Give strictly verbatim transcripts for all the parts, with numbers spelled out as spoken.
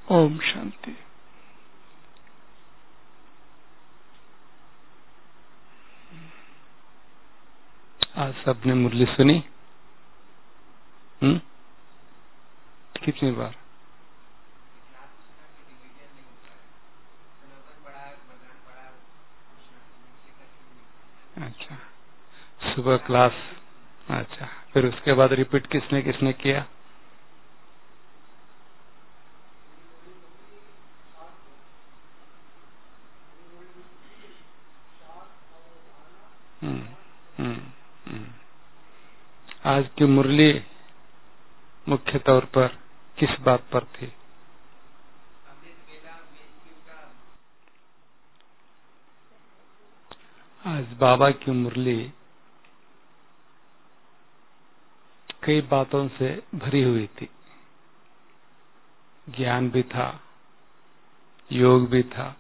ओम शांति। आज सबने मुरली सुनी? हम्म कितनी बार? अच्छा, सुबह क्लास। अच्छा, फिर उसके बाद रिपीट किसने किसने किया? हम्म हम्म हम्म। आज की मुरली मुख्य तौर पर किस बात पर थी? आज बाबा की मुरली कई बातों से भरी हुई थी। ज्ञान भी था, योग भी था,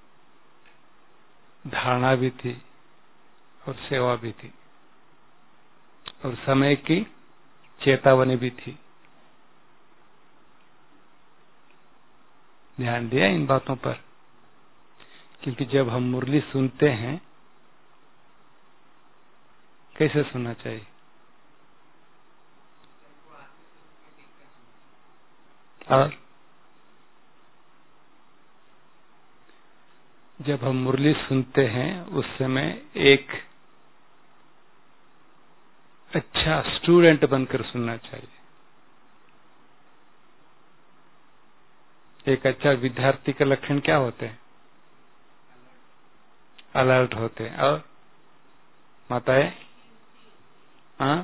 धारणा भी थी और सेवा भी थी, और समय की चेतावनी भी थी। ध्यान दिया इन बातों पर? क्योंकि जब हम मुरली सुनते हैं, कैसे सुनना चाहिए? और जब हम मुरली सुनते हैं उस समय एक अच्छा स्टूडेंट बनकर सुनना चाहिए, एक अच्छा विद्यार्थी का लक्षण क्या होते हैं? अलर्ट होते हैं। और माताएं, हाँ,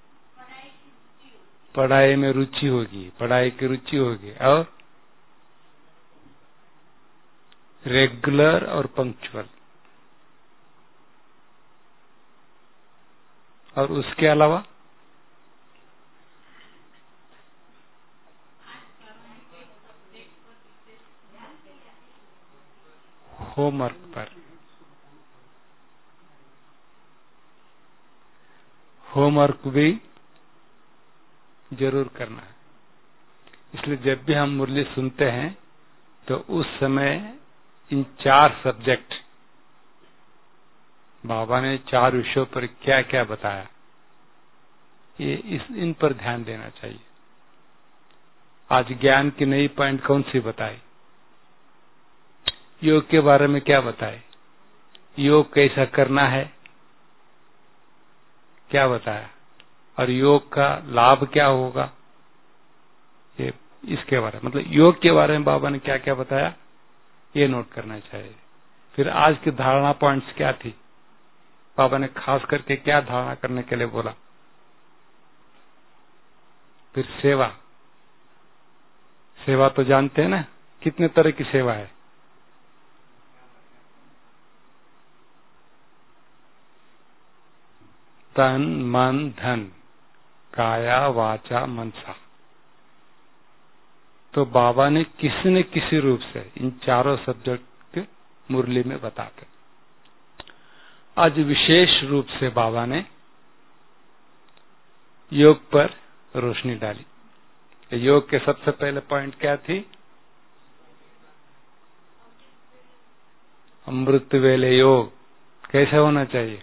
पढ़ाई में रुचि होगी, पढ़ाई की रुचि होगी, और रेगुलर और पंक्चुअल। और उसके अलावा होमवर्क पर, होमवर्क भी जरूर करना है। इसलिए जब भी हम मुरली सुनते हैं तो उस समय इन चार सब्जेक्ट, बाबा ने चार विषयों पर क्या क्या बताया, ये इस इन पर ध्यान देना चाहिए। आज ज्ञान की नई पॉइंट कौन सी बताई? योग के बारे में क्या बताए? योग कैसा करना है क्या बताया? और योग का लाभ क्या होगा, ये इसके बारे में, मतलब योग के बारे में बाबा ने क्या क्या बताया, ये नोट करना चाहिए। फिर आज की धारणा पॉइंट्स क्या थी, बाबा ने खास करके क्या धारणा करने के लिए बोला? फिर सेवा, सेवा तो जानते हैं ना, कितने तरह की सेवा है? तन मन धन, काया वाचा मनसा। तो बाबा ने किसी न किसी रूप से इन चारों सब्जेक्ट मुरली में बताते। आज विशेष रूप से बाबा ने योग पर रोशनी डाली। योग के सबसे पहले पॉइंट क्या थी? अमृत वेले योग कैसे होना चाहिए?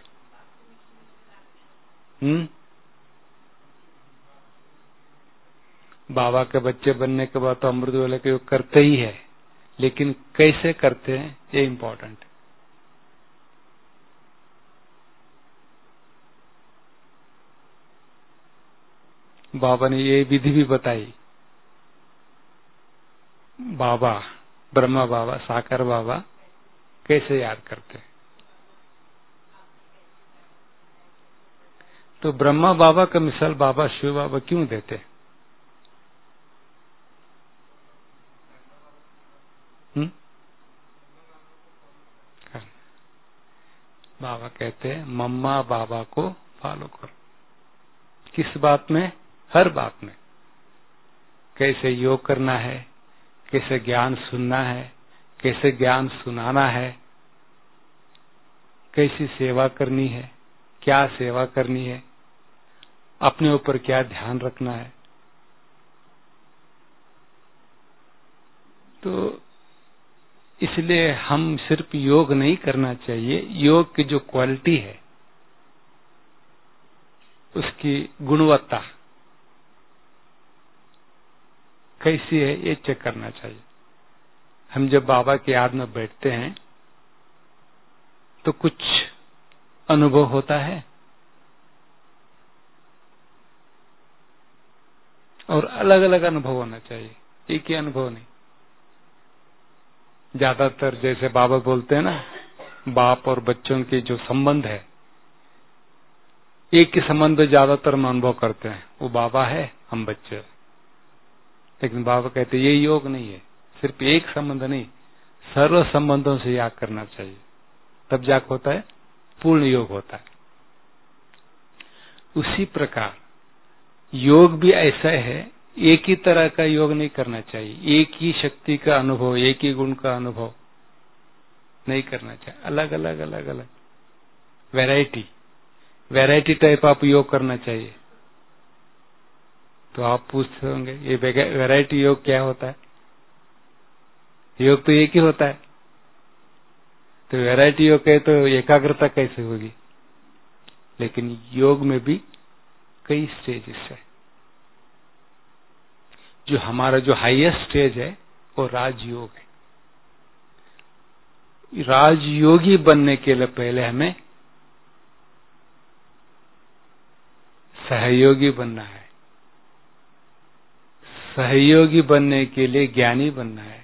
हम्म बाबा के बच्चे बनने के बाद तो अमृत वेले का योग करते ही है, लेकिन कैसे करते हैं ये इम्पोर्टेंट है। बाबा ने ये विधि भी बताई। बाबा, ब्रह्मा बाबा, साकार बाबा कैसे याद करते हैं? तो ब्रह्मा बाबा का मिसाल बाबा शिव बाबा क्यों देते हैं? हुँ? बाबा कहते हैं मम्मा बाबा को फॉलो करो। किस बात में? हर बात में। कैसे योग करना है, कैसे ज्ञान सुनना है, कैसे ज्ञान सुनाना है, कैसी सेवा करनी है, क्या सेवा करनी है, अपने ऊपर क्या ध्यान रखना है। तो इसलिए हम सिर्फ योग नहीं करना चाहिए, योग की जो क्वालिटी है उसकी गुणवत्ता कैसी है ये चेक करना चाहिए। हम जब बाबा की याद में बैठते हैं तो कुछ अनुभव होता है और अलग अलग अनुभव होना चाहिए, एक ही अनुभव नहीं। ज्यादातर जैसे बाबा बोलते हैं ना, बाप और बच्चों के जो संबंध है, एक ही संबंध ज्यादातर हम अनुभव करते हैं, वो बाबा है, हम बच्चे। लेकिन बाबा कहते ये योग नहीं है, सिर्फ एक संबंध नहीं, सर्व संबंधों से याग करना चाहिए, तब जाग होता है, पूर्ण योग होता है। उसी प्रकार योग भी ऐसा है, एक ही तरह का योग नहीं करना चाहिए, एक ही शक्ति का अनुभव, एक ही गुण का अनुभव नहीं करना चाहिए, अलग अलग अलग अलग वैरायटी वैरायटी टाइप आप योग करना चाहिए। तो आप पूछते होंगे ये वैरायटी योग क्या होता है? योग तो एक ही होता है, तो वैरायटी योग है तो एकाग्रता कैसे होगी? लेकिन योग में भी कई स्टेजेस है। जो हमारा जो हाईएस्ट स्टेज है वो राजयोग है। राजयोगी बनने के लिए पहले हमें सहयोगी बनना है, सहयोगी बनने के लिए ज्ञानी बनना है,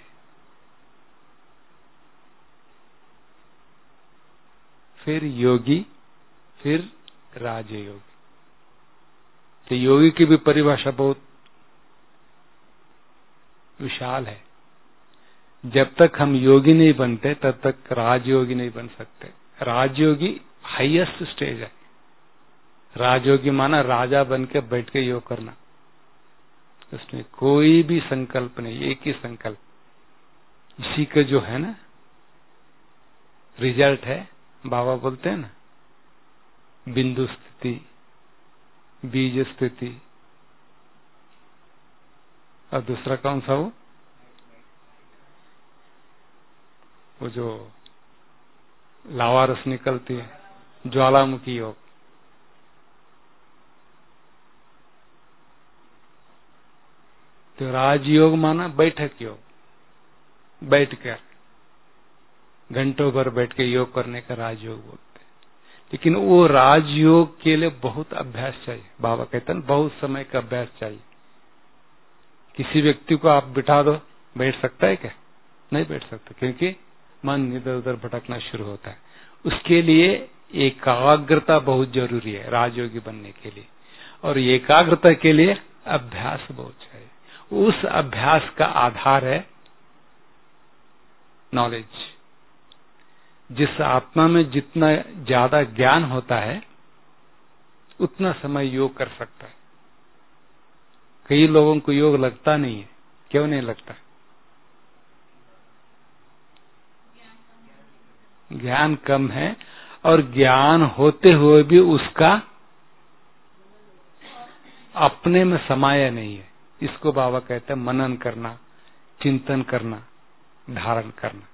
फिर योगी, फिर राजयोगी। तो योगी की भी परिभाषा बहुत विशाल है। जब तक हम योगी नहीं बनते तब तक राजयोगी नहीं बन सकते। राजयोगी हाईएस्ट स्टेज है। राजयोगी माना राजा बन के बैठ के योग करना, उसमें कोई भी संकल्प नहीं, एक ही संकल्प। इसी का जो है ना रिजल्ट है, बाबा बोलते हैं ना, बिंदु स्थिति, बीज स्थिति, और दूसरा कौन सा वो वो जो लावारस निकलती है, ज्वालामुखी योग। तो राजयोग माना बैठक योग, बैठ कर घंटों भर बैठ के योग करने का राजयोग बोलते हैं। लेकिन वो राजयोग के लिए बहुत अभ्यास चाहिए। बाबा कहते हैं बहुत समय का अभ्यास चाहिए। किसी व्यक्ति को आप बिठा दो, बैठ सकता है क्या? नहीं बैठ सकता, क्योंकि मन इधर उधर भटकना शुरू होता है। उसके लिए एकाग्रता बहुत जरूरी है राजयोगी बनने के लिए, और एकाग्रता के लिए अभ्यास बहुत चाहिए। उस अभ्यास का आधार है नॉलेज। जिस आत्मा में जितना ज्यादा ज्ञान होता है उतना समय योग कर सकता है। कई लोगों को योग लगता नहीं है। क्यों नहीं लगता? ज्ञान कम है, और ज्ञान होते हुए भी उसका अपने में समाया नहीं है। इसको बाबा कहते हैं मनन करना, चिंतन करना, धारण करना।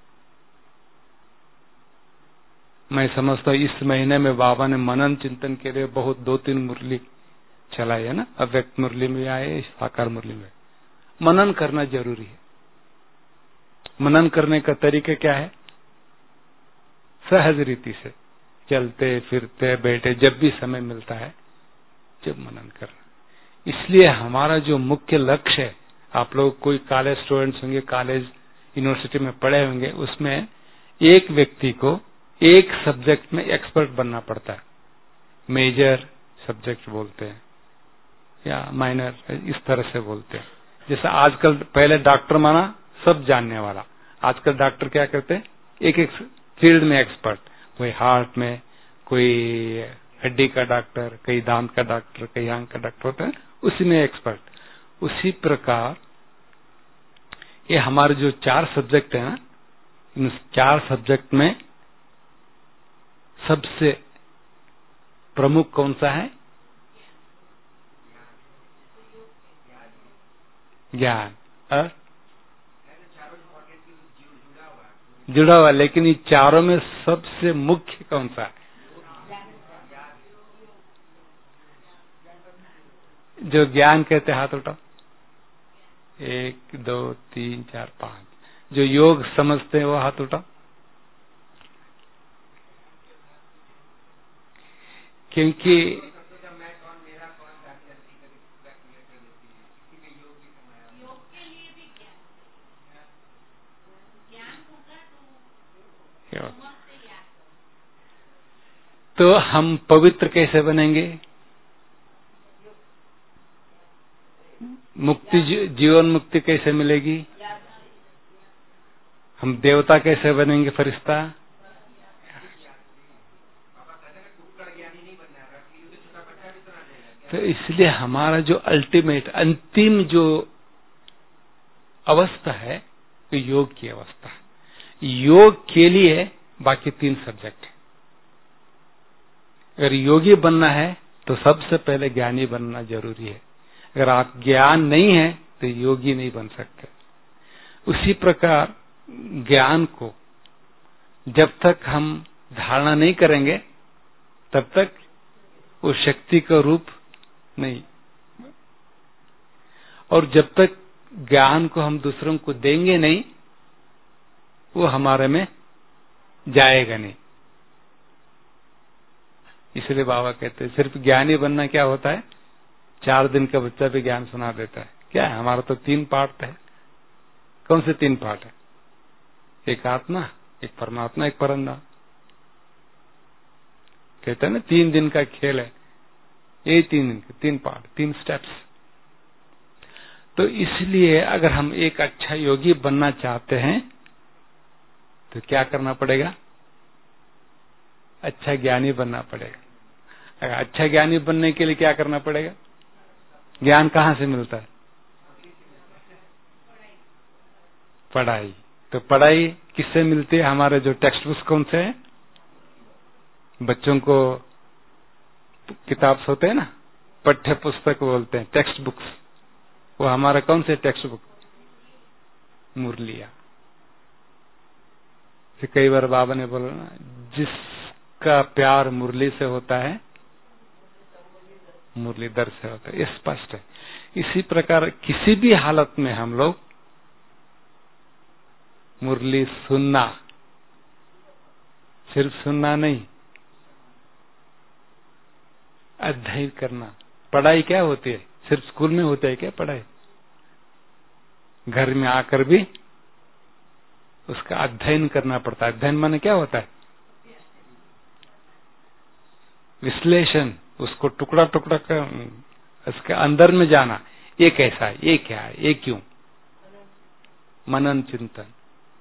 मैं समझता हूँ इस महीने में बाबा ने मनन चिंतन के लिए बहुत दो तीन मुरली चलाई है ना, अव्यक्त मुरली में आए, साकार मुरली में। मनन करना जरूरी है। मनन करने का तरीका क्या है? सहज रीति से चलते फिरते बैठे जब भी समय मिलता है जब मनन करना। इसलिए हमारा जो मुख्य लक्ष्य है, आप लोग कोई कॉलेज स्टूडेंट्स होंगे, कॉलेज यूनिवर्सिटी में पढ़े होंगे, उसमें एक व्यक्ति को एक सब्जेक्ट में एक्सपर्ट बनना पड़ता है। मेजर सब्जेक्ट बोलते हैं या माइनर, इस तरह से बोलते हैं। जैसे आजकल, पहले डॉक्टर माना सब जानने वाला, आजकल डॉक्टर क्या करते हैं? एक एक फील्ड में एक्सपर्ट। कोई हार्ट में, कोई हड्डी का डॉक्टर, कई दांत का डॉक्टर, कई आंख का डॉक्टर होता है, उसी में एक्सपर्ट। उसी प्रकार ये हमारे जो चार सब्जेक्ट है ना, इन चार सब्जेक्ट में सबसे प्रमुख कौन सा है? ज्ञान। और जुड़ा हुआ, लेकिन इन चारों में सबसे मुख्य कौन सा है? जो ज्ञान कहते हैं, हाथ उठाओ। एक, दो, तीन, चार, पांच। जो योग समझते हैं वो हाथ उठाओ। क्योंकि तो हम पवित्र कैसे बनेंगे? मुक्ति, जीवन मुक्ति कैसे मिलेगी? हम देवता कैसे बनेंगे, फरिश्ता? तो इसलिए हमारा जो अल्टीमेट, अंतिम जो अवस्था है तो योग की अवस्था है। योग के लिए बाकी तीन सब्जेक्ट है। अगर योगी बनना है तो सबसे पहले ज्ञानी बनना जरूरी है। अगर आप ज्ञान नहीं है तो योगी नहीं बन सकते। उसी प्रकार ज्ञान को जब तक हम धारणा नहीं करेंगे तब तक वो शक्ति का रूप नहीं, और जब तक ज्ञान को हम दूसरों को देंगे नहीं वो हमारे में जाएगा नहीं। इसलिए बाबा कहते हैं सिर्फ ज्ञानी बनना क्या होता है? चार दिन का बच्चा भी ज्ञान सुना देता है। क्या है? हमारा तो तीन पार्ट है। कौन से तीन पार्ट है? एक आत्मा, एक परमात्मा, एक परंधा। कहते हैं ना तीन दिन का खेल है, ये तीन दिन के तीन पार्ट, तीन स्टेप्स। तो इसलिए अगर हम एक अच्छा योगी बनना चाहते हैं तो क्या करना पड़ेगा? अच्छा ज्ञानी बनना पड़ेगा। अगर अच्छा ज्ञानी बनने के लिए क्या करना पड़ेगा? ज्ञान कहाँ से मिलता है? पढ़ाई। तो पढ़ाई किससे मिलती है? हमारे जो टेक्स्ट बुक्स कौन से हैं? बच्चों को किताब होते हैं ना, पाठ्य पुस्तक बोलते हैं, टेक्स्ट बुक्स। वो हमारा कौन से टेक्स्ट बुक? मुरलिया। फिर कई बार बाबा ने बोला ना, जिसका प्यार मुरली से होता है मुरलीधर से होता है। ये स्पष्ट है। इसी प्रकार किसी भी हालत में हम लोग मुरली सुनना, सिर्फ सुनना नहीं, अध्ययन करना। पढ़ाई क्या होती है? सिर्फ स्कूल में होता है क्या पढ़ाई? घर में आकर भी उसका अध्ययन करना पड़ता है। अध्ययन माने क्या होता है? विश्लेषण, उसको टुकड़ा टुकड़ा कर उसके अंदर में जाना। ये कैसा है, ये क्या है, ये क्यों, मनन चिंतन।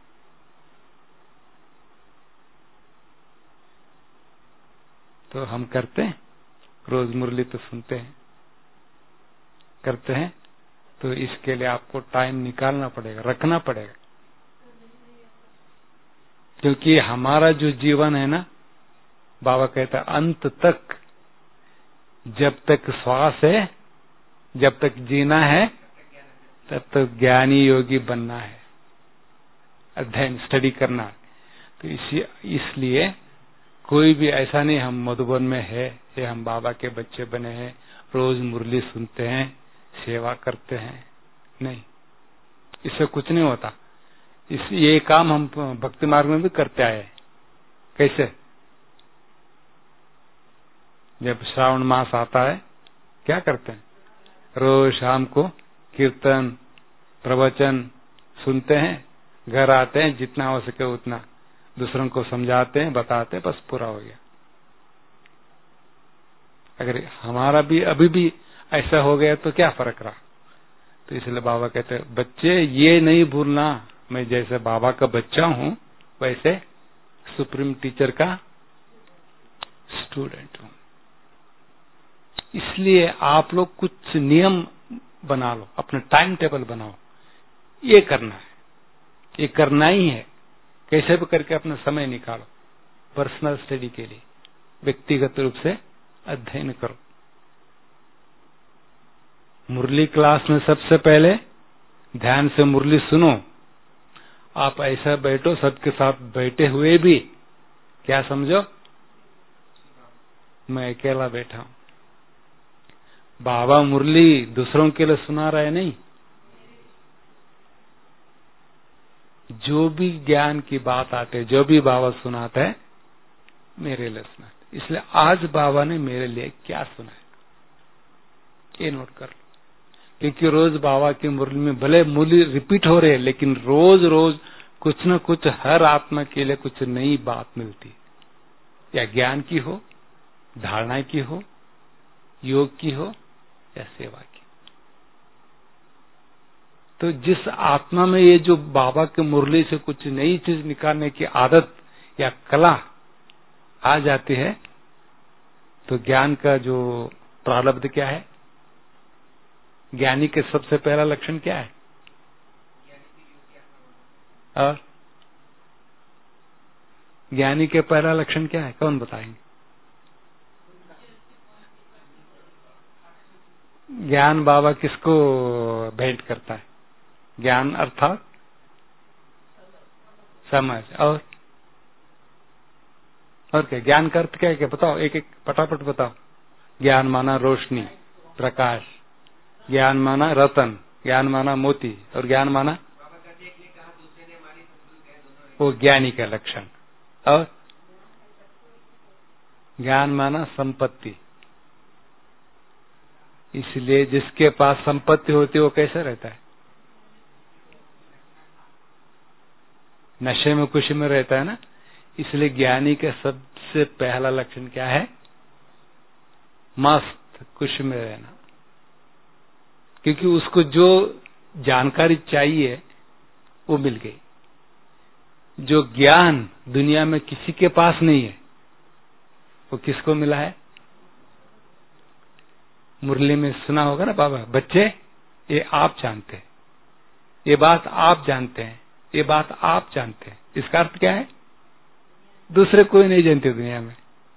तो हम करते हैं, रोज मुरली तो सुनते हैं, करते हैं। तो इसके लिए आपको टाइम निकालना पड़ेगा, रखना पड़ेगा। क्योंकि हमारा जो जीवन है ना, बाबा कहता है अंत तक, जब तक श्वास है, जब तक जीना है, तब तक ज्ञानी योगी बनना है, अध्ययन स्टडी करना है। तो इसी इसलिए कोई भी ऐसा नहीं हम मधुबन में है ये हम बाबा के बच्चे बने हैं, रोज मुरली सुनते हैं, सेवा करते हैं, नहीं, इससे कुछ नहीं होता। इस ये काम हम भक्ति मार्ग में भी करते आए। कैसे? जब श्रावण मास आता है क्या करते हैं? रोज शाम को कीर्तन प्रवचन सुनते हैं, घर आते हैं, जितना हो सके उतना दूसरों को समझाते हैं, बताते हैं, बस पूरा हो गया। अगर हमारा भी अभी भी ऐसा हो गया तो क्या फर्क रहा? तो इसलिए बाबा कहते हैं बच्चे ये नहीं भूलना, मैं जैसे बाबा का बच्चा हूं वैसे सुप्रीम टीचर का स्टूडेंट हूं। इसलिए आप लोग कुछ नियम बना लो, अपना टाइम टेबल बनाओ, ये करना है, ये करना ही है। कैसे भी करके अपना समय निकालो पर्सनल स्टडी के लिए, व्यक्तिगत रूप से अध्ययन करो। मुरली क्लास में सबसे पहले ध्यान से मुरली सुनो, आप ऐसा बैठो, सबके साथ बैठे हुए भी क्या समझो, मैं अकेला बैठा हूं। बाबा मुरली दूसरों के लिए सुना रहा है नहीं, जो भी ज्ञान की बात आते, जो भी बाबा सुनाते हैं मेरे लिए सुनाते। इसलिए आज बाबा ने मेरे लिए क्या सुनाया ये नोट कर लो, क्योंकि रोज बाबा की मुरली में भले मुरली रिपीट हो रहे हैं, लेकिन रोज रोज कुछ न कुछ हर आत्मा के लिए कुछ नई बात मिलती है, या ज्ञान की हो, धारणा की हो, योग की हो या सेवा की। तो जिस आत्मा में ये जो बाबा के मुरली से कुछ नई चीज निकालने की आदत या कला आ जाती है, तो ज्ञान का जो प्रारब्ध क्या है, ज्ञानी के सबसे पहला लक्षण क्या है, और ज्ञानी के पहला लक्षण क्या है, कौन बताएंगे? ज्ञान बाबा किसको भेंट करता है? ज्ञान अर्थात समझ, और और क्या ज्ञान का अर्थ क्या है, क्या बताओ, एक एक फटाफट बताओ। ज्ञान माना रोशनी, प्रकाश, ज्ञान माना रतन, ज्ञान माना मोती, और ज्ञान माना वो ज्ञानी का लक्षण। और ज्ञान माना संपत्ति। इसलिए जिसके पास संपत्ति होती है वो कैसा रहता है? नशे में खुशी में रहता है ना। इसलिए ज्ञानी का सबसे पहला लक्षण क्या है? मस्त खुशी में रहना, क्योंकि उसको जो जानकारी चाहिए वो मिल गई। जो ज्ञान दुनिया में किसी के पास नहीं है वो किसको मिला है? मुरली में सुना होगा ना बाबा, बच्चे ये आप जानते हैं, ये बात आप जानते हैं, ये बात आप जानते हैं। इसका अर्थ क्या है? दूसरे कोई नहीं जानते दुनिया में।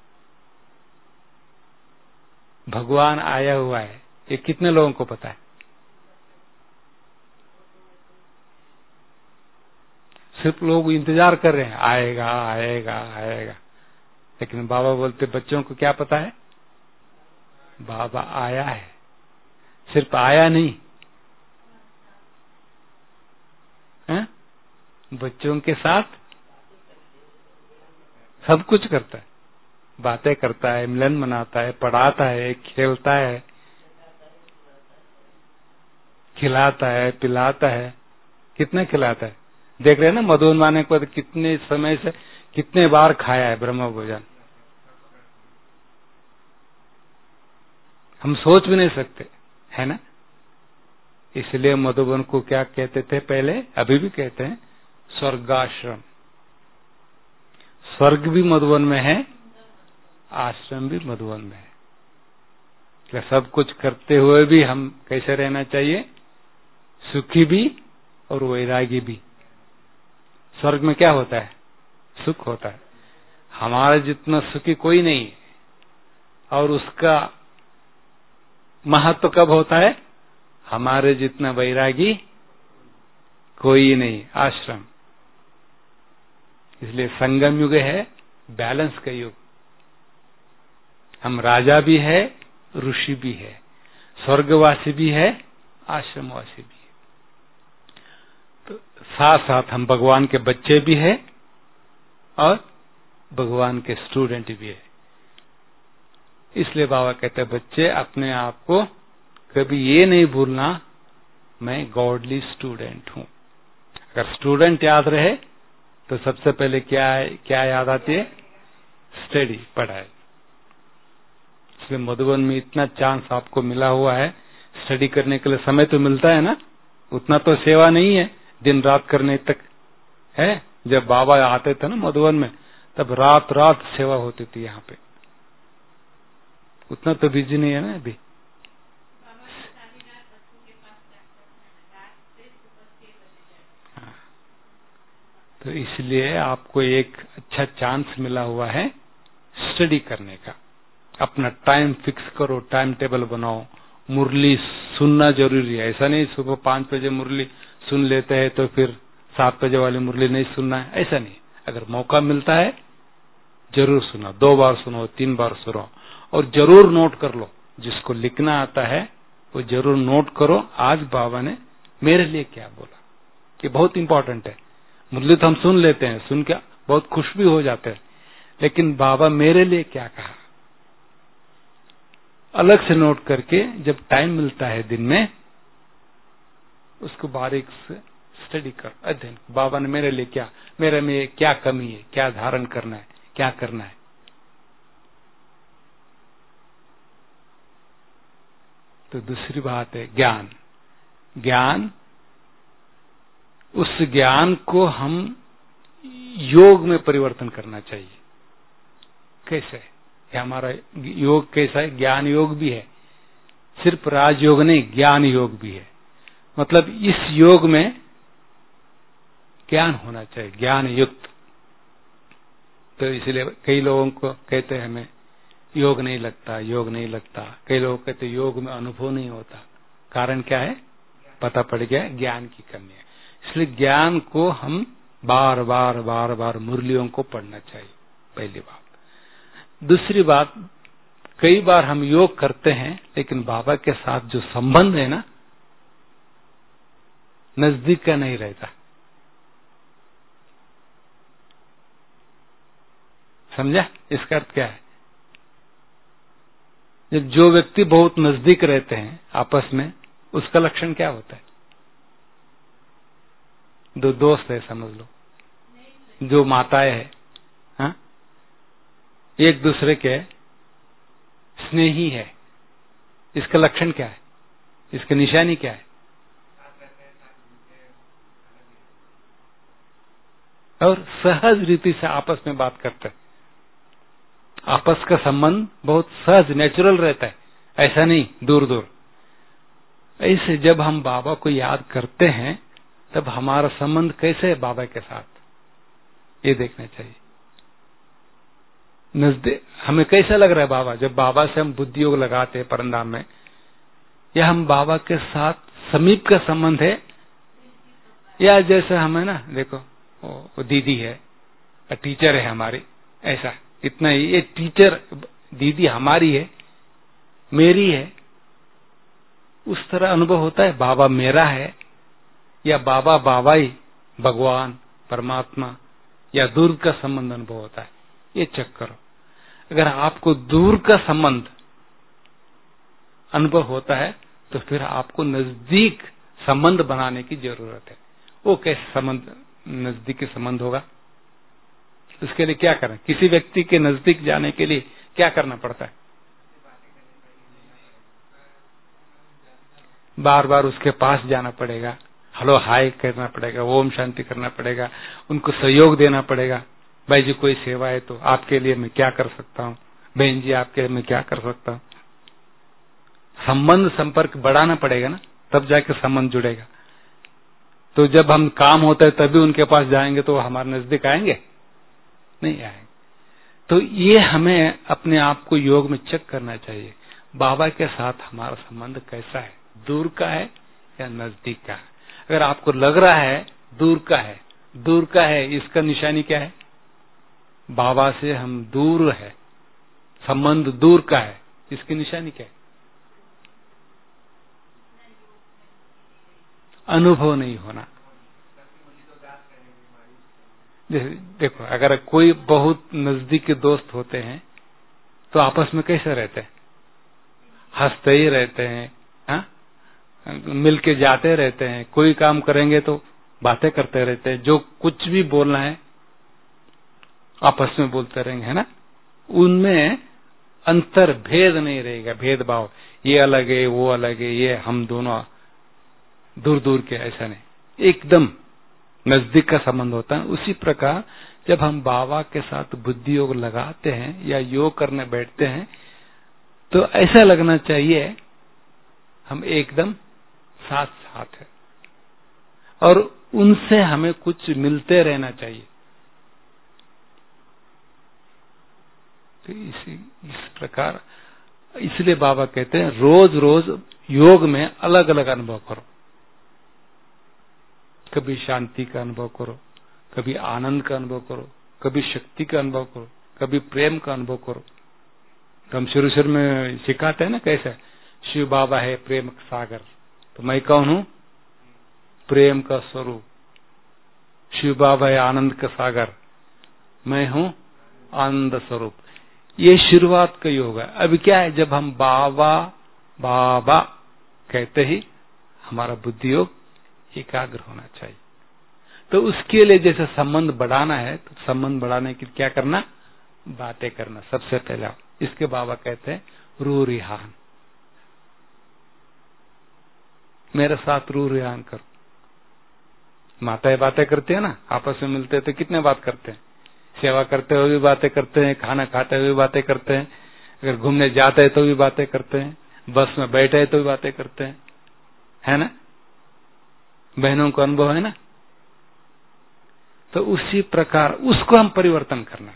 भगवान आया हुआ है, ये कितने लोगों को पता है? सिर्फ लोग इंतजार कर रहे हैं, आएगा आएगा आएगा। लेकिन बाबा बोलते बच्चों को क्या पता है? बाबा आया है। सिर्फ आया नहीं है? बच्चों के साथ सब कुछ करता है, बातें करता है, मिलन मनाता है, पढ़ाता है, खेलता है, खिलाता है, पिलाता है। कितना खिलाता है? देख रहे हैं ना मधुबन माने को कितने समय से कितने बार खाया है ब्रह्म भोजन, हम सोच भी नहीं सकते, है ना। इसलिए मधुबन को क्या कहते थे पहले, अभी भी कहते हैं, स्वर्गाश्रम। स्वर्ग भी मधुबन में है, आश्रम भी मधुबन में है। क्या सब कुछ करते हुए भी हम कैसे रहना चाहिए? सुखी भी और वैरागी भी। स्वर्ग में क्या होता है? सुख होता है। हमारा जितना सुखी कोई नहीं है, और उसका महत्व कब होता है? हमारे जितना वैरागी कोई नहीं। आश्रम, इसलिए संगम युग है, बैलेंस का युग। हम राजा भी है, ऋषि भी है, स्वर्गवासी भी है, आश्रमवासी भी है। तो साथ साथ हम भगवान के बच्चे भी है और भगवान के स्टूडेंट भी है। इसलिए बाबा कहते हैं बच्चे अपने आप को कभी ये नहीं भूलना, मैं गॉडली स्टूडेंट हूं। अगर स्टूडेंट याद रहे तो सबसे पहले क्या क्या याद आती है? स्टडी, पढ़ाई। इसलिए मधुबन में इतना चांस आपको मिला हुआ है, स्टडी करने के लिए समय तो मिलता है ना, उतना तो सेवा नहीं है दिन रात करने तक है। जब बाबा आते थे ना मधुबन में, तब रात रात सेवा होती थी यहाँ पे, उतना तो बिजी नहीं है ना अभी। तो इसलिए आपको एक अच्छा चांस मिला हुआ है स्टडी करने का। अपना टाइम फिक्स करो, टाइम टेबल बनाओ। मुरली सुनना जरूरी है, ऐसा नहीं सुबह पांच बजे मुरली सुन लेते हैं तो फिर सात बजे वाली मुरली नहीं सुनना है, ऐसा नहीं। अगर मौका मिलता है जरूर सुनो, दो बार सुनो, तीन बार सुनो, और जरूर नोट कर लो। जिसको लिखना आता है वो जरूर नोट करो, आज बाबा ने मेरे लिए क्या बोला। ये बहुत इंपॉर्टेंट है। मुरली तो हम सुन लेते हैं, सुन के बहुत खुश भी हो जाते हैं, लेकिन बाबा मेरे लिए क्या कहा, अलग से नोट करके जब टाइम मिलता है दिन में उसको बारीक से स्टडी कर, अध्ययन। बाबा ने मेरे लिए क्या, मेरे में क्या कमी है, क्या धारण करना है, क्या करना है। तो दूसरी बात है ज्ञान। ज्ञान, उस ज्ञान को हम योग में परिवर्तन करना चाहिए। कैसे है हमारा योग, कैसा है? ज्ञान योग भी है, सिर्फ राजयोग नहीं, ज्ञान योग भी है। मतलब इस योग में ज्ञान होना चाहिए, ज्ञान युक्त। तो इसलिए कई लोगों को कहते हैं हमें योग नहीं लगता, योग नहीं लगता। कई लोग कहते योग में अनुभव नहीं होता। कारण क्या है? पता पड़ गया, ज्ञान की कमी है। इसलिए ज्ञान को हम बार बार बार बार मुरलियों को पढ़ना चाहिए, पहली बात। दूसरी बात, कई बार हम योग करते हैं लेकिन बाबा के साथ जो संबंध है ना, नजदीक का नहीं रहता। समझा इसका अर्थ क्या है? जब जो व्यक्ति बहुत नजदीक रहते हैं आपस में, उसका लक्षण क्या होता है? दो दोस्त है समझ लो, जो माताएं हैं, हाँ? एक दूसरे के स्नेही है, इसका लक्षण क्या है? इसकी निशानी क्या है? और सहज रीति से आपस में बात करते हैं। आपस का संबंध बहुत सहज, नेचुरल रहता है, ऐसा नहीं दूर दूर। ऐसे जब हम बाबा को याद करते हैं तब हमारा संबंध कैसे है बाबा के साथ, ये देखना चाहिए। नजदीक हमें कैसा लग रहा है बाबा, जब बाबा से हम बुद्धि योग लगाते हैं परंदाम में, या हम बाबा के साथ समीप का संबंध है, या जैसे हमें ना देखो वो दीदी है, टीचर है हमारी, ऐसा इतना ही। ये टीचर दीदी हमारी है, मेरी है, उस तरह अनुभव होता है। बाबा मेरा है, या बाबा बाबा ही, भगवान परमात्मा, या दूर का संबंध अनुभव होता है। ये चेक करो। अगर आपको दूर का संबंध अनुभव होता है तो फिर आपको नजदीक संबंध बनाने की जरूरत है। वो कैसे संबंध, नजदीकी संबंध होगा? इसके लिए क्या करें? किसी व्यक्ति के नजदीक जाने के लिए क्या करना पड़ता है? बार बार उसके पास जाना पड़ेगा, हेलो हाय करना पड़ेगा, ओम शांति करना पड़ेगा, उनको सहयोग देना पड़ेगा। भाई जी कोई सेवा है तो आपके लिए मैं क्या कर सकता हूँ, बहन जी आपके लिए मैं क्या कर सकता हूँ। संबंध संपर्क बढ़ाना पड़ेगा ना, तब जाके संबंध जुड़ेगा। तो जब हम काम होता है तभी उनके पास जाएंगे तो हमारे नजदीक आएंगे? नहीं आएंगे। तो ये हमें अपने आप को योग में चेक करना चाहिए, बाबा के साथ हमारा संबंध कैसा है, दूर का है या नजदीक का है। अगर आपको लग रहा है दूर का है, दूर का है, इसका निशानी क्या है? बाबा से हम दूर है, संबंध दूर का है, इसकी निशानी क्या है? अनुभव नहीं होना। देखो अगर कोई बहुत नजदीक के दोस्त होते हैं तो आपस में कैसे रहते हैं? हंसते ही रहते हैं, हाँ? मिलके जाते रहते हैं, कोई काम करेंगे तो बातें करते रहते हैं, जो कुछ भी बोलना है आपस में बोलते रहेंगे, है ना? उनमें अंतर भेद नहीं रहेगा, भेदभाव, ये अलग है वो अलग है, ये हम दोनों दूर दूर के, ऐसा नहीं, एकदम नजदीक का संबंध होता है। उसी प्रकार जब हम बाबा के साथ बुद्धि योग लगाते हैं या योग करने बैठते हैं तो ऐसा लगना चाहिए हम एकदम साथ साथ है, और उनसे हमें कुछ मिलते रहना चाहिए। तो इसी इस प्रकार, इसलिए बाबा कहते हैं रोज रोज योग में अलग अलग अनुभव करो, कभी शांति का अनुभव करो, कभी आनंद का अनुभव करो, कभी शक्ति का अनुभव करो, कभी प्रेम का अनुभव करो। तो हम शुरू शुरू में सिखाते हैं ना कैसे, शिव बाबा है प्रेम का सागर, तो मैं कौन हूं? प्रेम का स्वरूप। शिव बाबा है आनंद का सागर, मैं हूं आनंद स्वरूप। ये शुरुआत का योग है। अभी क्या है, जब हम बाबा बाबा कहते ही हमारा बुद्धि योग एकाग्र होना चाहिए। तो उसके लिए जैसे संबंध बढ़ाना है, तो संबंध बढ़ाने के लिए क्या करना? बातें करना सबसे पहला। इसके बाबा कहते हैं रू रिहान, मेरे साथ रू रिहान करो। माताएं बातें करती है ना, आपस में मिलते हैं तो कितने बात करते हैं, सेवा करते हुए भी बातें करते हैं, खाना खाते हुए भी बातें करते हैं, अगर घूमने जाते हैं तो भी बातें करते हैं, बस में बैठे हैं तो भी बातें करते हैं, है ना? बहनों को अनुभव है ना? तो उसी प्रकार उसको हम परिवर्तन करना।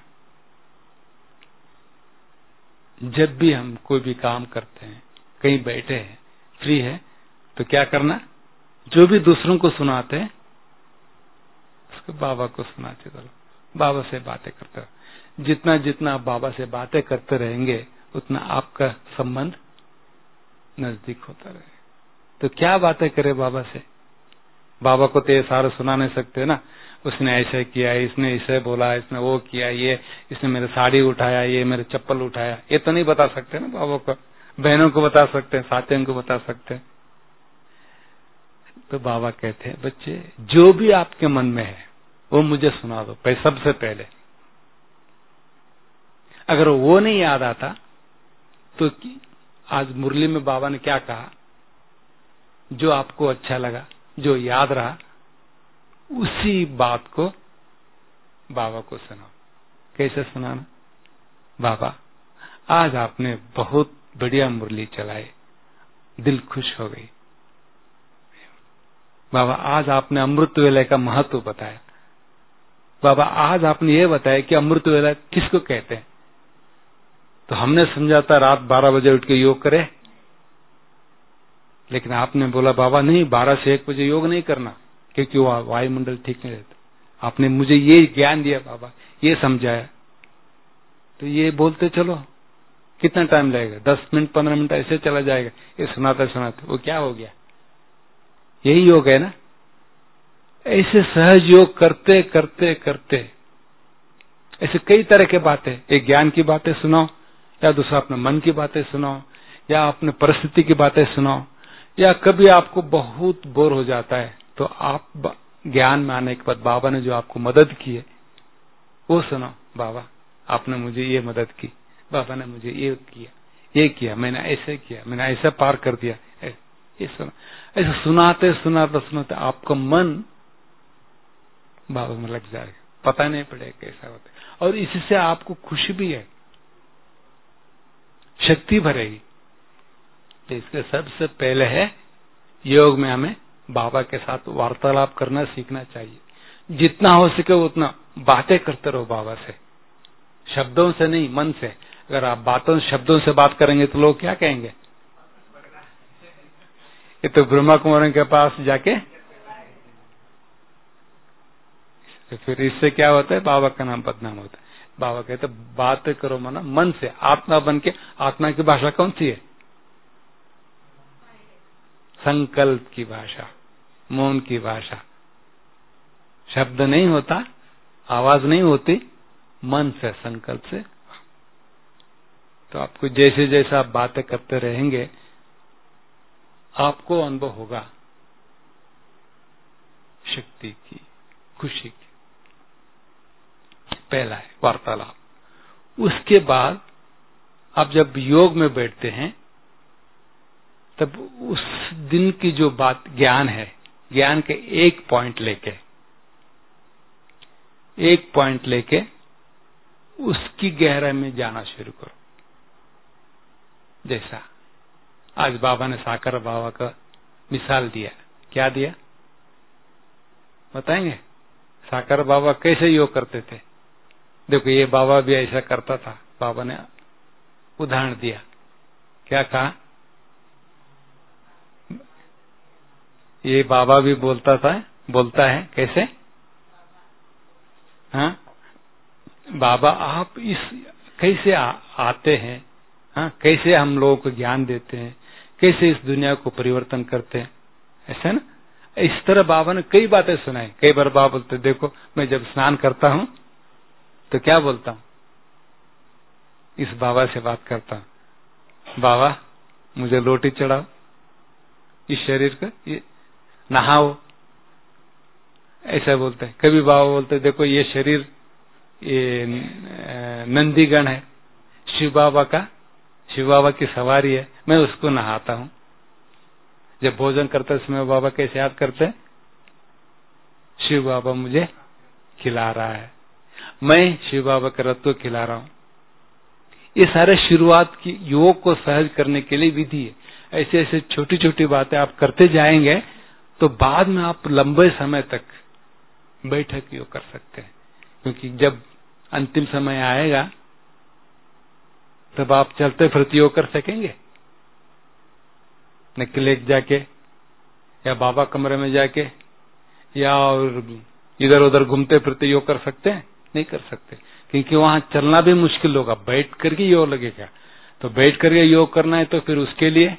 जब भी हम कोई भी काम करते हैं, कहीं बैठे हैं, फ्री है, तो क्या करना? जो भी दूसरों को सुनाते हैं उसको बाबा को सुनाते चलो, बाबा से बातें करते रहो। जितना जितना आप बाबा से बातें करते रहेंगे उतना आपका संबंध नजदीक होता रहेगा। तो क्या बातें करें बाबा से? बाबा को तो ये सारा सुना नहीं सकते ना, उसने ऐसे किया, इसने इसे बोला, इसने वो किया, ये इसने मेरे साड़ी उठाया, ये मेरे चप्पल उठाया, ये तो नहीं बता सकते ना बाबा को। बहनों को बता सकते हैं, साथियों को बता सकते हैं। तो बाबा कहते हैं बच्चे जो भी आपके मन में है वो मुझे सुना दो पहले, सबसे पहले। अगर वो नहीं याद आता तो आज मुरली में बाबा ने क्या कहा, जो आपको अच्छा लगा, जो याद रहा, उसी बात को बाबा को सुनाओ। कैसे सुनाना? बाबा आज आपने बहुत बढ़िया मुरली चलाई, दिल खुश हो गई। बाबा आज आपने अमृत वेला का महत्व बताया। बाबा आज आपने ये बताया कि अमृत वेला किसको कहते हैं। तो हमने समझा था रात बारह बजे उठ के योग करे, लेकिन आपने बोला बाबा नहीं, बारह से एक बजे योग नहीं करना क्योंकि वो वायुमंडल ठीक नहीं रहता। आपने मुझे ये ज्ञान दिया बाबा, ये समझाया। तो ये बोलते चलो कितना टाइम लगेगा, दस मिनट पंद्रह मिनट ऐसे चला जाएगा, ये सुनाते सुनाते वो क्या हो गया। यही योग है ना। ऐसे सहज योग करते करते करते ऐसे कई तरह के बातें, एक ज्ञान की बातें सुनाओ, या दूसरा अपने मन की बातें सुनाओ, या अपने परिस्थिति की बातें सुनाओ, या कभी आपको बहुत बोर हो जाता है तो आप ज्ञान में आने के बाद बाबा ने जो आपको मदद की है वो सुनाओ। बाबा आपने मुझे ये मदद की, बाबा ने मुझे ये किया, ये किया, मैंने ऐसे किया, मैंने ऐसा पार कर दिया, ये सुना। ऐसे सुनाते सुनाते सुनाते आपका मन बाबा में लग जाएगा, पता नहीं पड़ेगा कैसा होता है। और इससे आपको खुशी भी है, शक्ति भरेगी। तो इसके सबसे पहले है योग में हमें बाबा के साथ वार्तालाप करना सीखना चाहिए। जितना हो सके उतना बातें करते रहो बाबा से, शब्दों से नहीं, मन से। अगर आप बातों शब्दों से बात करेंगे तो लोग क्या कहेंगे, ये तो ब्रह्मा कुमारों के पास जाके, तो फिर इससे क्या होता है, बाबा का नाम बदनाम होता है। बाबा कहते बात करो मना मन से, आत्मा बन के। आत्मा की भाषा कौन सी है? संकल्प की भाषा, मौन की भाषा। शब्द नहीं होता, आवाज नहीं होती, मन से, संकल्प से। तो आपको जैसे जैसे आप बातें करते रहेंगे आपको अनुभव होगा शक्ति की, खुशी की। पहला है वार्तालाप। उसके बाद आप जब योग में बैठते हैं तब उस दिन की जो बात ज्ञान है, ज्ञान के एक पॉइंट लेके एक पॉइंट लेके उसकी गहराई में जाना शुरू करो। जैसा आज बाबा ने साकार बाबा का मिसाल दिया, क्या दिया बताएंगे? साकार बाबा कैसे योग करते थे? देखो ये बाबा भी ऐसा करता था। बाबा ने उदाहरण दिया, क्या कहा? ये बाबा भी बोलता था, बोलता है कैसे? हाँ, बाबा आप इस कैसे आ, आते हैं, हाँ, कैसे हम लोगों को ज्ञान देते हैं, कैसे इस दुनिया को परिवर्तन करते हैं, ऐसा ना। इस तरह बाबा ने कई बातें सुनाई। कई बार बाबा बोलते देखो मैं जब स्नान करता हूँ तो क्या बोलता हूँ, इस बाबा से बात करता हूँ, बाबा मुझे लोटी चढ़ाओ, इस शरीर का ये नहाओ, ऐसा बोलते हैं। कभी बाबा बोलते देखो ये शरीर ये नंदीगण है, शिव बाबा का, शिव बाबा की सवारी है, मैं उसको नहाता हूँ। जब भोजन करते समय बाबा कैसे याद करते हैं, शिव बाबा मुझे खिला रहा है, मैं शिव बाबा का रत्व खिला रहा हूँ। ये सारे शुरुआत की योग को सहज करने के लिए विधि है। ऐसे ऐसे छोटी छोटी बातें आप करते जाएंगे तो बाद में आप लंबे समय तक बैठक योग कर सकते हैं। क्योंकि जब अंतिम समय आएगा तब आप चलते फिरते योग कर सकेंगे, न क्लिनिक जाके या बाबा कमरे में जाके या और इधर उधर घूमते फिरते योग कर सकते हैं? नहीं कर सकते, क्योंकि वहां चलना भी मुश्किल होगा। बैठ करके योग लगेगा, तो बैठ करके योग करना है तो फिर उसके लिए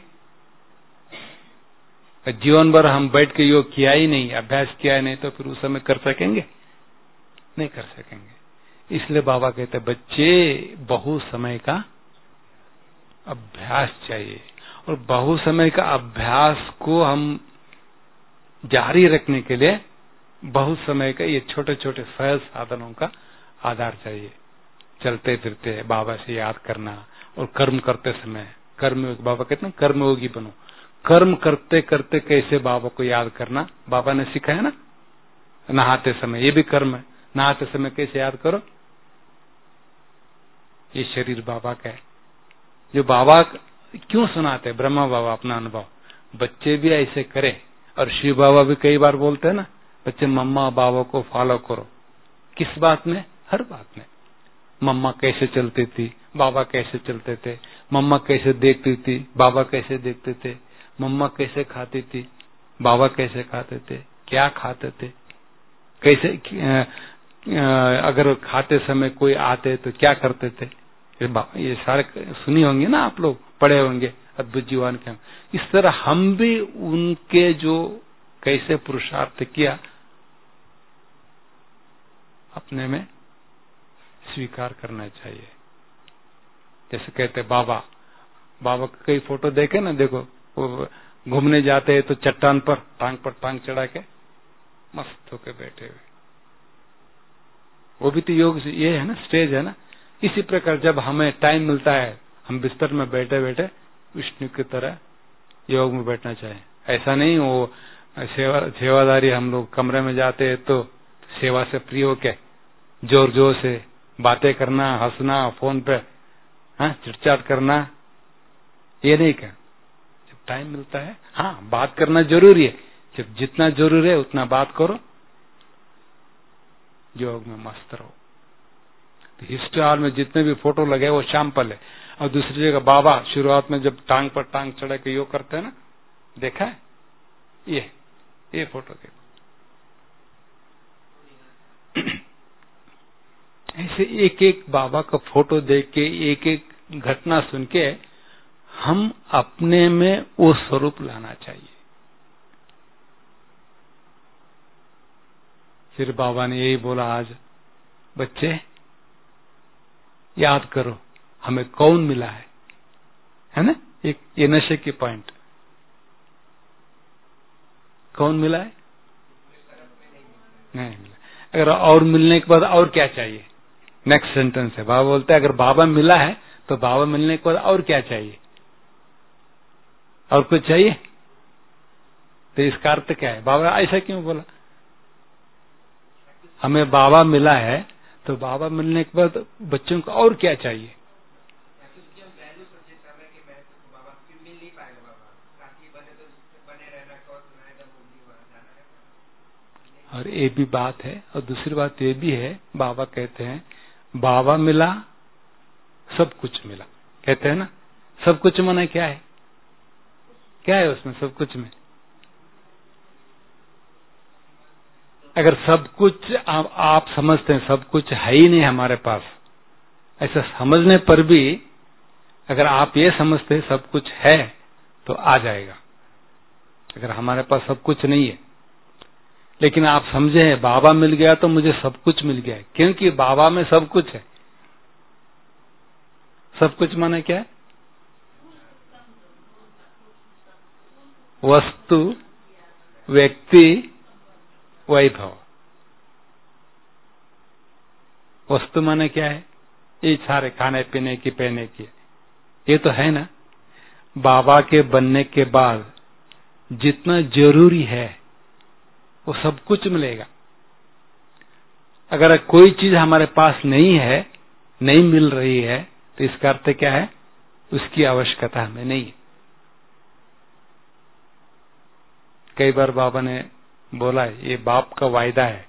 जीवन भर हम बैठ के योग किया ही नहीं, अभ्यास किया ही नहीं, तो फिर उस समय कर सकेंगे? नहीं कर सकेंगे। इसलिए बाबा कहते बच्चे बहुत समय का अभ्यास चाहिए, और बहुत समय का अभ्यास को हम जारी रखने के लिए बहुत समय का ये छोटे छोटे सहज साधनों का आधार चाहिए। चलते फिरते बाबा से याद करना, और कर्म करते समय कर्म, बाबा कहते हैं कर्मयोगी बनो। कर्म करते करते कैसे बाबा को याद करना बाबा ने सिखाया ना। नहाते समय ये भी कर्म है, नहाते समय कैसे याद करो, ये शरीर बाबा का है। जो बाबा क्यों सुनाते ब्रह्मा बाबा अपना अनुभव, बच्चे भी ऐसे करें। और शिव बाबा भी कई बार बोलते हैं ना, बच्चे मम्मा बाबा को फॉलो करो। किस बात में? हर बात में। मम्मा कैसे चलती थी, बाबा कैसे चलते थे, मम्मा कैसे देखती थी, बाबा कैसे देखते थे, मम्मा कैसे खाती थी, बाबा कैसे खाते थे, क्या खाते थे, कैसे अगर खाते समय कोई आते तो क्या करते थे, ये सारे सुनी होंगे ना आप लोग, पढ़े होंगे अद्भुत जीवन के। इस तरह हम भी उनके जो कैसे पुरुषार्थ किया अपने में स्वीकार करना चाहिए। जैसे कहते बाबा, बाबा का कई फोटो देखे ना, देखो वो घूमने जाते हैं तो चट्टान पर टांग पर टांग चढ़ा के मस्त होके बैठे हुए, वो भी तो योग से ये है ना, स्टेज है ना। इसी प्रकार जब हमें टाइम मिलता है हम बिस्तर में बैठे बैठे विष्णु की तरह योग में बैठना चाहिए। ऐसा नहीं वो सेवा सेवादारी हम लोग कमरे में जाते हैं तो सेवा से प्रिय होके जोर जोर से बातें करना, हंसना, फोन पे हाँ चिटचाट करना, ये नहीं कर। जब टाइम मिलता है, हाँ बात करना जरूरी है, जब जितना जरूरी है उतना बात करो, योग में मस्त रहो। तो हिस्ट्री हॉल में जितने भी फोटो लगे वो सैंपल है। और दूसरी जगह बाबा शुरुआत में जब टांग पर टांग चढ़ा के योग करते हैं ना, देखा है? ये ये फोटो देखो। ऐसे एक एक बाबा का फोटो देख के, एक एक घटना सुन के हम अपने में वो स्वरूप लाना चाहिए। फिर बाबा ने यही बोला, आज बच्चे याद करो हमें कौन मिला है, है ना? एक ये नशे की पॉइंट, कौन मिला है? नहीं मिला। अगर और मिलने के बाद और क्या चाहिए? नेक्स्ट सेंटेंस है, बाबा बोलते हैं अगर बाबा मिला है तो बाबा मिलने के बाद और क्या चाहिए? और कुछ चाहिए? तो इसका अर्थ क्या है? बाबा ऐसा क्यों बोला? हमें बाबा मिला है तो बाबा मिलने के बाद बच्चों को और क्या चाहिए? और ये भी बात है। और दूसरी बात ये भी है, बाबा कहते हैं बाबा मिला सब कुछ मिला, कहते हैं ना। सब कुछ माने क्या है? क्या है उसमें सब कुछ में? अगर सब कुछ आप, आप समझते हैं सब कुछ है ही नहीं हमारे पास, ऐसा समझने पर भी अगर आप ये समझते हैं सब कुछ है तो आ जाएगा। अगर हमारे पास सब कुछ नहीं है, लेकिन आप समझे हैं बाबा मिल गया तो मुझे सब कुछ मिल गया, क्योंकि बाबा में सब कुछ है। सब कुछ माने क्या है? वस्तु, व्यक्ति, वैभव। वस्तु माने क्या है? ये सारे खाने पीने की, पहने की, ये तो है ना। बाबा के बनने के बाद जितना जरूरी है वो सब कुछ मिलेगा। अगर कोई चीज हमारे पास नहीं है, नहीं मिल रही है, तो इसका अर्थ क्या है? उसकी आवश्यकता हमें नहीं है। कई बार बाबा ने बोला है, ये बाप का वायदा है,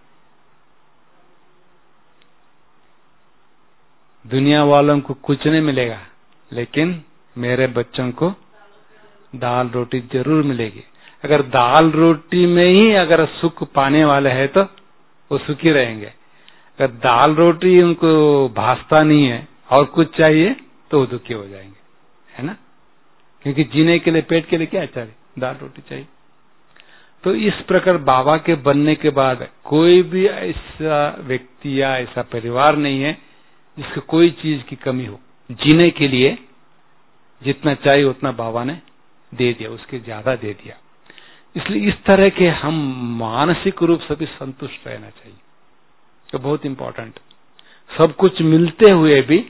दुनिया वालों को कुछ नहीं मिलेगा, लेकिन मेरे बच्चों को दाल रोटी जरूर मिलेगी। अगर दाल रोटी में ही अगर सुख पाने वाले हैं तो वो सुखी रहेंगे। अगर दाल रोटी उनको भासता नहीं है और कुछ चाहिए तो वो दुखी हो जाएंगे, है ना। क्योंकि जीने के लिए, पेट के लिए क्या चाहिए? दाल रोटी चाहिए। तो इस प्रकार बाबा के बनने के बाद कोई भी ऐसा व्यक्ति या ऐसा परिवार नहीं है जिसको कोई चीज की कमी हो। जीने के लिए जितना चाहिए उतना बाबा ने दे दिया, उसके ज्यादा दे दिया। इसलिए इस तरह के हम मानसिक रूप से भी संतुष्ट रहना चाहिए, तो बहुत इंपॉर्टेंट। सब कुछ मिलते हुए भी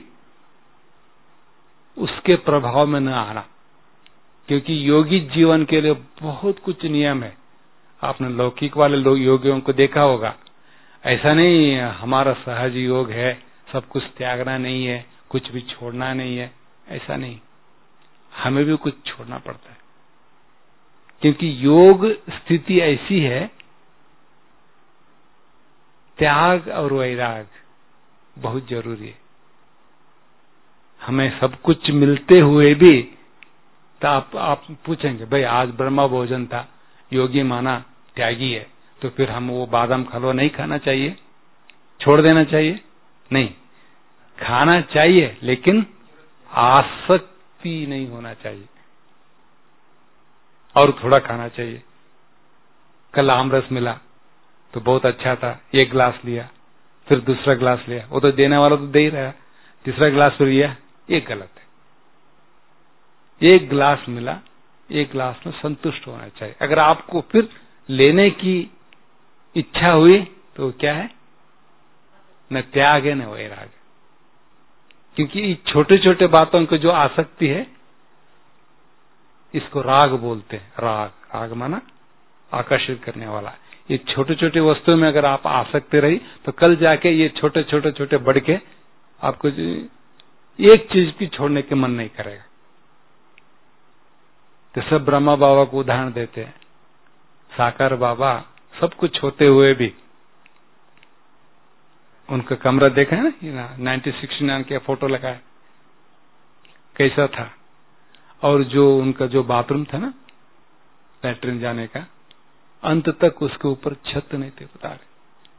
उसके प्रभाव में न आना, क्योंकि योगी जीवन के लिए बहुत कुछ नियम है। आपने लौकिक वाले लोग योगियों को देखा होगा, ऐसा नहीं हमारा सहज योग है, सब कुछ त्यागना नहीं है, कुछ भी छोड़ना नहीं है, ऐसा नहीं। हमें भी कुछ छोड़ना पड़ता है, क्योंकि योग स्थिति ऐसी है, त्याग और वैराग बहुत जरूरी है। हमें सब कुछ मिलते हुए भी, तो आप, आप पूछेंगे भाई आज ब्रह्मा भोजन था, योगी माना त्यागी है, तो फिर हम वो बादाम हलवा नहीं खाना चाहिए, छोड़ देना चाहिए? नहीं, खाना चाहिए, लेकिन आसक्ति नहीं होना चाहिए, और थोड़ा खाना चाहिए। कल आमरस मिला तो बहुत अच्छा था, एक गिलास लिया, फिर दूसरा गिलास लिया, वो तो देने वाला तो दे ही रहा, तीसरा गिलास फिर लिया, ये गलत है। एक गिलास मिला, एक गिलास में संतुष्ट होना चाहिए। अगर आपको फिर लेने की इच्छा हुई तो क्या है? न त्याग है न वैराग। क्योंकि छोटे छोटे बातों को जो आसक्ति है, इसको राग बोलते हैं। राग, राग माना आकर्षित करने वाला। ये छोटे छोटे वस्तुओं में अगर आप आसक्ति रही तो कल जाके ये छोटे छोटे छोटे बढ़ के आपको एक चीज भी छोड़ने के मन नहीं करेगा। तो सब ब्रह्मा बाबा को उदाहरण देते हैं। साकार बाबा सब कुछ होते हुए भी, उनका कमरा देखा है ना, ये ना नाइनटीन सिक्सटी नाइन के फोटो लगाया, कैसा था। और जो उनका जो बाथरूम था ना, लैट्रिन जाने का, अंत तक उसके ऊपर छत नहीं थे, बता रहे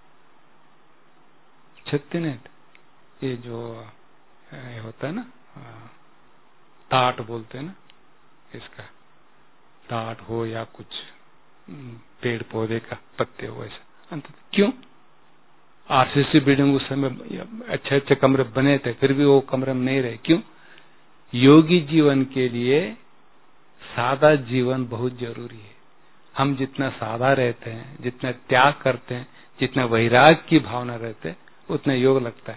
छत नहीं थे। ये जो ये होता है ना, ताट बोलते हैं ना, इसका ताट हो या कुछ पेड़ पौधे का पत्ते हो, ऐसा अंत क्यों? आरसीसी बिल्डिंग उस समय अच्छे अच्छे कमरे बने थे, फिर भी वो कमरे में नहीं रहे, क्यों? योगी जीवन के लिए सादा जीवन बहुत जरूरी है। हम जितना सादा रहते हैं, जितना त्याग करते हैं, जितना वैराग की भावना रहते हैं, उतना योग लगता है।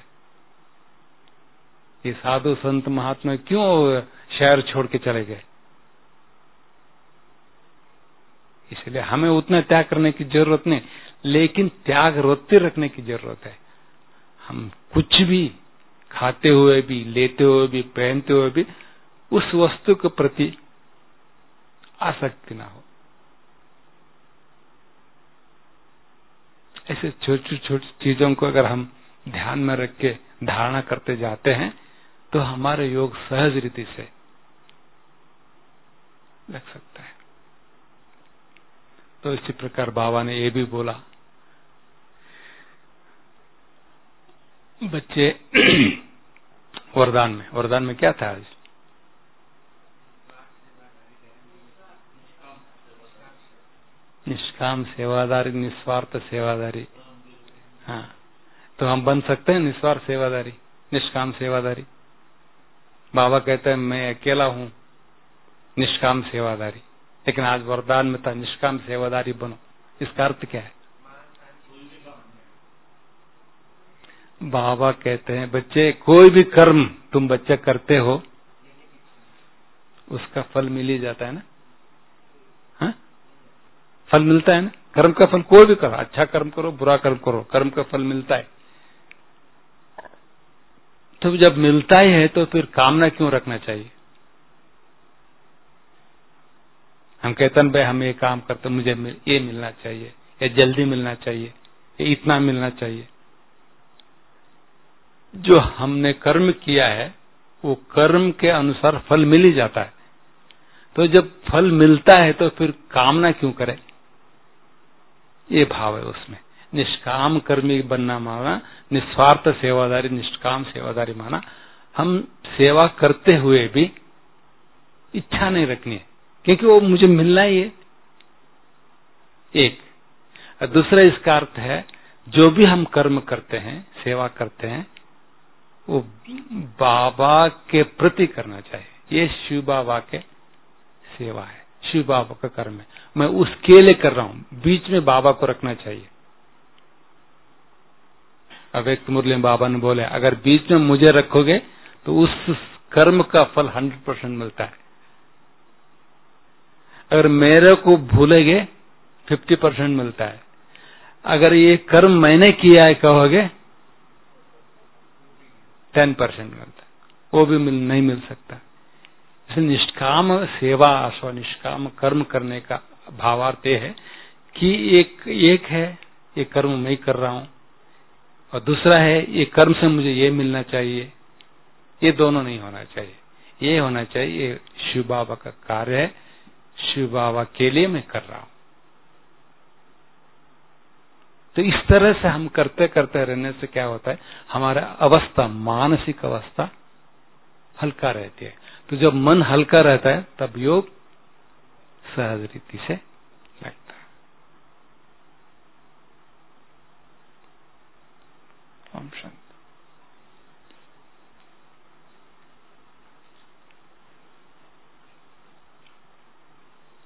ये साधु संत महात्मा क्यों शहर छोड़ के चले गए? इसलिए हमें उतना त्याग करने की जरूरत नहीं, लेकिन त्याग रोते रखने की जरूरत है। हम कुछ भी खाते हुए भी, लेते हुए भी, पहनते हुए भी उस वस्तु के प्रति आसक्ति ना हो। ऐसे छोटी छोटी चीजों को अगर हम ध्यान में रख के धारणा करते जाते हैं तो हमारे योग सहज रीति से लग सकता है। तो इसी प्रकार बाबा ने ये भी बोला बच्चे वरदान में वरदान में क्या था आज? निष्काम सेवादारी, निस्वार्थ सेवादारी। हाँ, तो हम बन सकते हैं निस्वार्थ सेवादारी, निष्काम सेवादारी। बाबा कहते हैं मैं अकेला हूँ निष्काम सेवादारी, लेकिन आज वरदान में था निष्काम सेवादारी बनो। इसका अर्थ क्या है? बाबा कहते हैं बच्चे कोई भी कर्म तुम बच्चे करते हो उसका फल मिल ही जाता है ना। हाँ? फल मिलता है ना, कर्म का फल कोई भी करो, अच्छा कर्म करो बुरा कर्म करो, कर्म का फल मिलता है। तो जब मिलता ही है तो फिर कामना क्यों रखना चाहिए? हम कहते हैं भाई हम ये काम करते मुझे मिल, ये मिलना चाहिए, ये जल्दी मिलना चाहिए, ये इतना मिलना चाहिए। जो हमने कर्म किया है वो कर्म के अनुसार फल मिल ही जाता है। तो जब फल मिलता है तो फिर कामना क्यों करें? ये भाव है उसमें। निष्काम कर्मी बनना माना, निस्वार्थ सेवादारी, निष्काम सेवादारी माना हम सेवा करते हुए भी इच्छा नहीं रखनी है, क्योंकि वो मुझे मिलना ही है। एक दूसरा इसका अर्थ है जो भी हम कर्म करते हैं, सेवा करते हैं, वो बाबा के प्रति करना चाहिए। ये शिव बाबा के सेवा है, शिव बाबा का कर्म है, मैं उसके लिए कर रहा हूं। बीच में बाबा को रखना चाहिए। अव्यक्त मुरली बाबा ने बोले अगर बीच में मुझे रखोगे तो उस कर्म का फल हंड्रेड परसेंट मिलता है। अगर मेरे को भूलेगे फिफ्टी परसेंट मिलता है। अगर ये कर्म मैंने किया है कहोगे टेन परसेंट मिलता है, वो भी मिल नहीं मिल सकता। इसलिए निष्काम सेवा अथवा निष्काम कर्म करने का भावार्थ ये है कि एक एक है ये कर्म मैं कर रहा हूं, और दूसरा है ये कर्म से मुझे ये मिलना चाहिए। ये दोनों नहीं होना चाहिए। ये होना चाहिए ये शिव बाबा का कार्य है, शिव बाबा के लिए मैं कर रहा हूं। तो इस तरह से हम करते करते रहने से क्या होता है, हमारा अवस्था, मानसिक अवस्था हल्का रहती है। तो जब मन हल्का रहता है तब योग सहज रीति से लगता है। ओम शांति।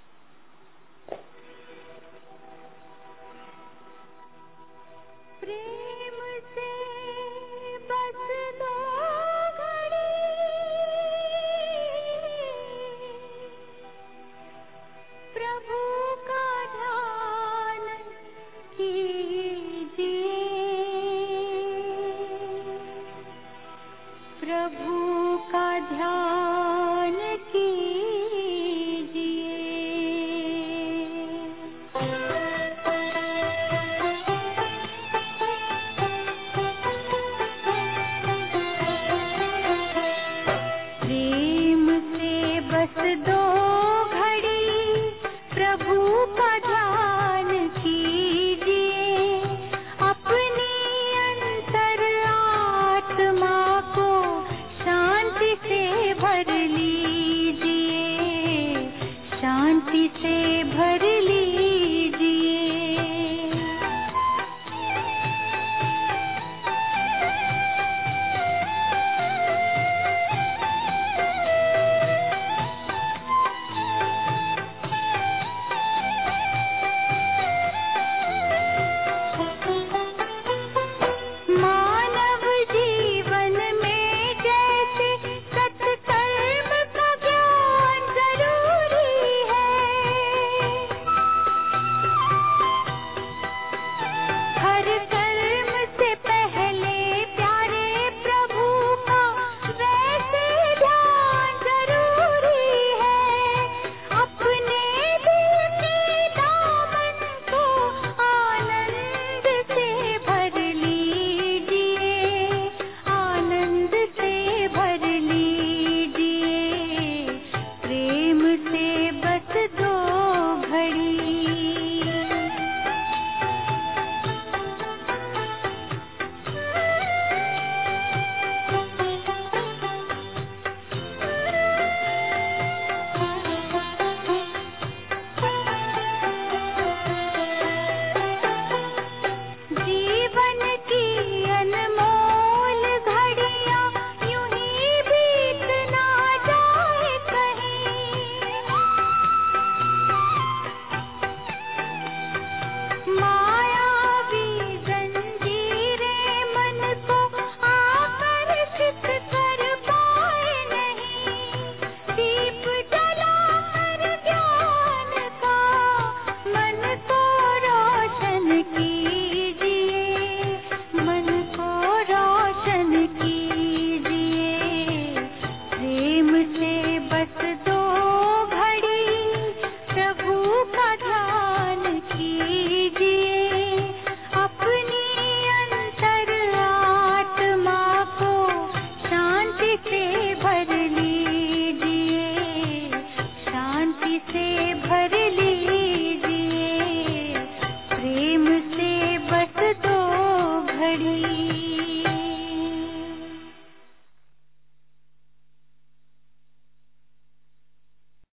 प्रेम